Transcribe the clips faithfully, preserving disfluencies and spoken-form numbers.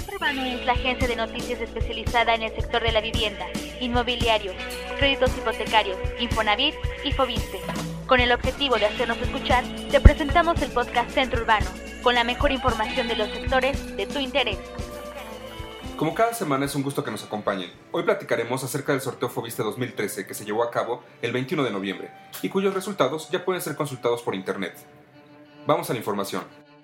Urbano es la agencia de noticias especializada en el sector de la vivienda, inmobiliario, créditos hipotecarios, Infonavit y Foviste. Con el objetivo de hacernos escuchar, te presentamos el podcast Centro Urbano, con la mejor información de los sectores de tu interés. Como cada semana es un gusto que nos acompañen. Hoy platicaremos acerca del sorteo Foviste dos mil trece que se llevó a cabo el veintiuno de noviembre y cuyos resultados ya pueden ser consultados por internet. Vamos a la información.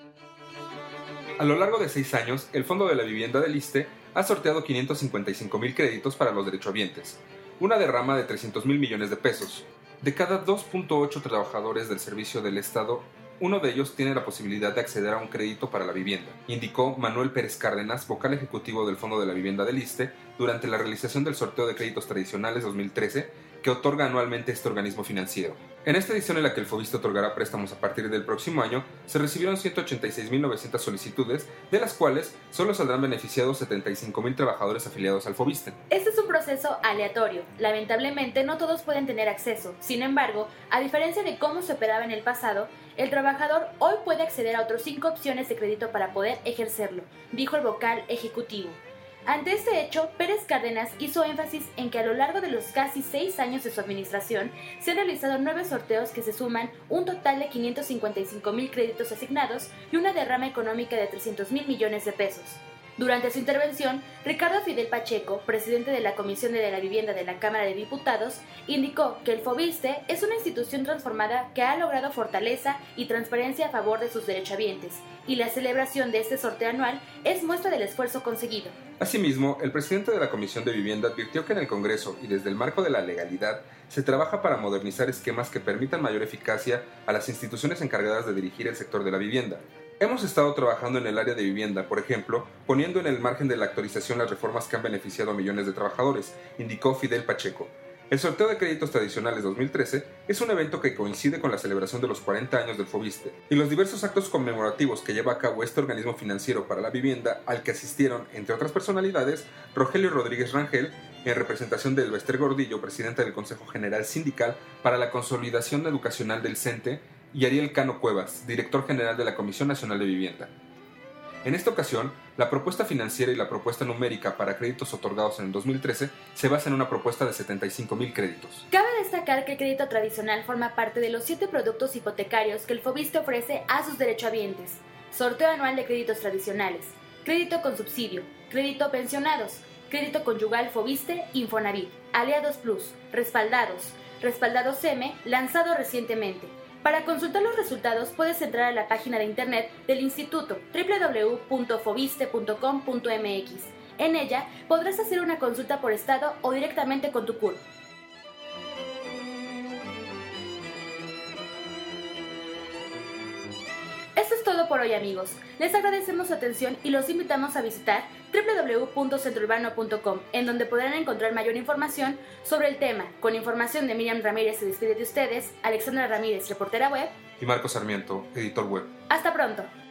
A lo largo de seis años, el Fondo de la Vivienda del ISSSTE ha sorteado quinientos cincuenta y cinco mil créditos para los derechohabientes, una derrama de trescientos mil millones de pesos. De cada dos punto ocho trabajadores del servicio del Estado, uno de ellos tiene la posibilidad de acceder a un crédito para la vivienda, indicó Manuel Pérez Cárdenas, vocal ejecutivo del Fondo de la Vivienda del ISSSTE, durante la realización del sorteo de créditos tradicionales dos mil trece, que otorga anualmente este organismo financiero. En esta edición en la que el Foviste otorgará préstamos a partir del próximo año, se recibieron ciento ochenta y seis mil novecientas solicitudes, de las cuales solo saldrán beneficiados setenta y cinco mil trabajadores afiliados al Foviste. Este es un proceso aleatorio. Lamentablemente no todos pueden tener acceso. Sin embargo, a diferencia de cómo se operaba en el pasado, el trabajador hoy puede acceder a otras cinco opciones de crédito para poder ejercerlo, dijo el vocal ejecutivo. Ante este hecho, Pérez Cárdenas hizo énfasis en que a lo largo de los casi seis años de su administración se han realizado nueve sorteos que se suman un total de quinientos cincuenta y cinco mil créditos asignados y una derrama económica de trescientos mil millones de pesos. Durante su intervención, Ricardo Fidel Pacheco, presidente de la Comisión de la Vivienda de la Cámara de Diputados, indicó que el Foviste es una institución transformada que ha logrado fortaleza y transparencia a favor de sus derechohabientes, y la celebración de este sorteo anual es muestra del esfuerzo conseguido. Asimismo, el presidente de la Comisión de Vivienda advirtió que en el Congreso y desde el marco de la legalidad se trabaja para modernizar esquemas que permitan mayor eficacia a las instituciones encargadas de dirigir el sector de la vivienda. Hemos estado trabajando en el área de vivienda, por ejemplo, poniendo en el margen de la actualización las reformas que han beneficiado a millones de trabajadores, indicó Fidel Pacheco. El sorteo de créditos tradicionales dos mil trece es un evento que coincide con la celebración de los cuarenta años del Foviste y los diversos actos conmemorativos que lleva a cabo este organismo financiero para la vivienda, al que asistieron, entre otras personalidades, Rogelio Rodríguez Rangel, en representación de Elbester Gordillo, presidente del Consejo General Sindical para la Consolidación Educacional del CENTE, y Ariel Cano Cuevas, director general de la Comisión Nacional de Vivienda. En esta ocasión, la propuesta financiera y la propuesta numérica para créditos otorgados en el dos mil trece se basa en una propuesta de setenta y cinco mil créditos. Cabe destacar que el crédito tradicional forma parte de los siete productos hipotecarios que el Foviste ofrece a sus derechohabientes. Sorteo anual de créditos tradicionales, crédito con subsidio, crédito pensionados, crédito conyugal Foviste Infonavit, Aliados Plus, respaldados, respaldados M, lanzado recientemente. Para consultar los resultados puedes entrar a la página de internet del Instituto doble u doble u doble u punto foviste punto com punto m x. En ella podrás hacer una consulta por estado o directamente con tu C U R. Esto es todo por hoy, amigos. Les agradecemos su atención y los invitamos a visitar doble u doble u doble u punto centro urbano punto com, en donde podrán encontrar mayor información sobre el tema. Con información de Miriam Ramírez se despide de ustedes, Alexandra Ramírez, reportera web, y Marco Sarmiento, editor web. Hasta pronto.